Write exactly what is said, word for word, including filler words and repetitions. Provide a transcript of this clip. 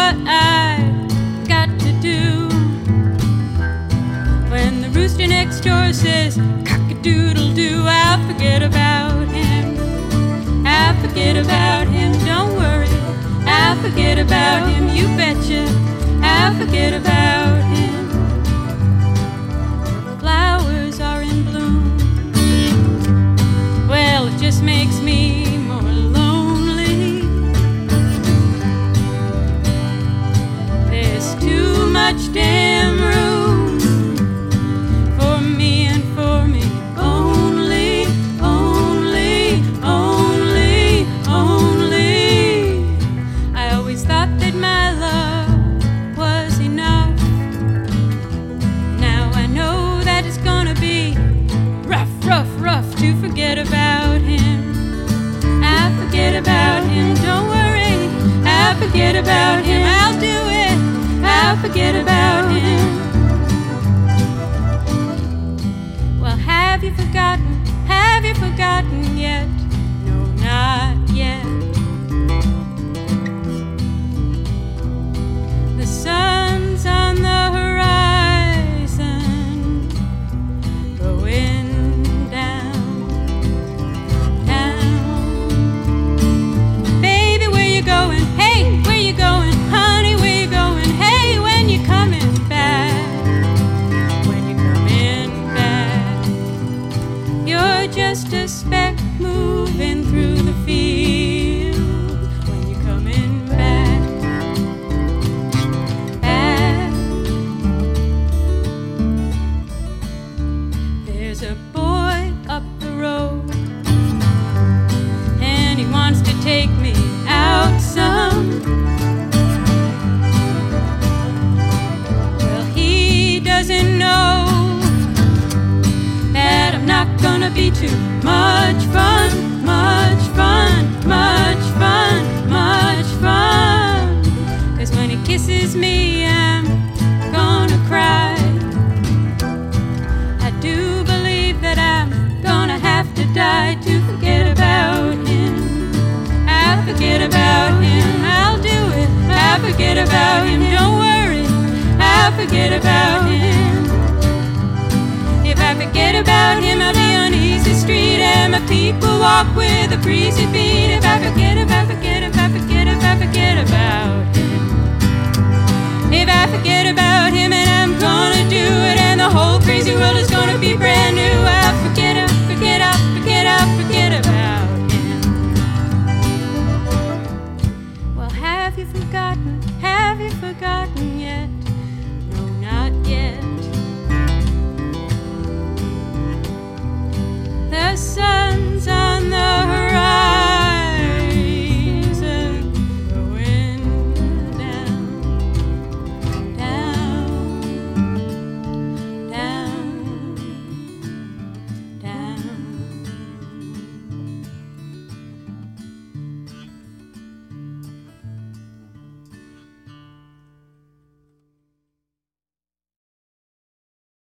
what I got to do. When the rooster next door says cock-a-doodle-doo, I'll forget about him. I'll forget about him, don't worry. I'll forget about him, you betcha. I'll forget about him. Flowers are in bloom. Well, it just makes me more lonely. There's too much damn room for me and for me only, only, only, only. I always thought that my love was enough. Now I know that it's gonna be rough, rough, rough to forget about him. I'll forget about him, don't worry. I'll forget about him, I'll do it. I'll forget about him. Well, have you forgotten? Have you forgotten yet? No, not yet. The sun's on the horizon, going down, down. Baby, where you going? Hey, where you going? Honey, where you going? Hey, when you coming back? When you coming back? You're just a speck moving through the field. When you coming back? Back. There's a boy up the road, and he wants to take me out some. Well, he doesn't know that I'm not gonna be too much fun, much fun, much fun, much fun. 'Cause when he kisses me, I'm gonna cry. I do believe that I'm gonna have to die to forget about him. I'll forget about him, I'll do it. I'll forget about him, don't worry. I'll forget about him. If I forget about him, I'll be on easy street, and my people walk with a breezy beat. If I forget, if I forget, if I forget, if I forget about him. If I forget about him, and I'm gonna do it, and the whole crazy world is gonna be brand new. I'll forget, I'll forget, I'll forget, I'll forget about him. Well, have you forgotten? Have you forgotten yet? No, not yet. The sun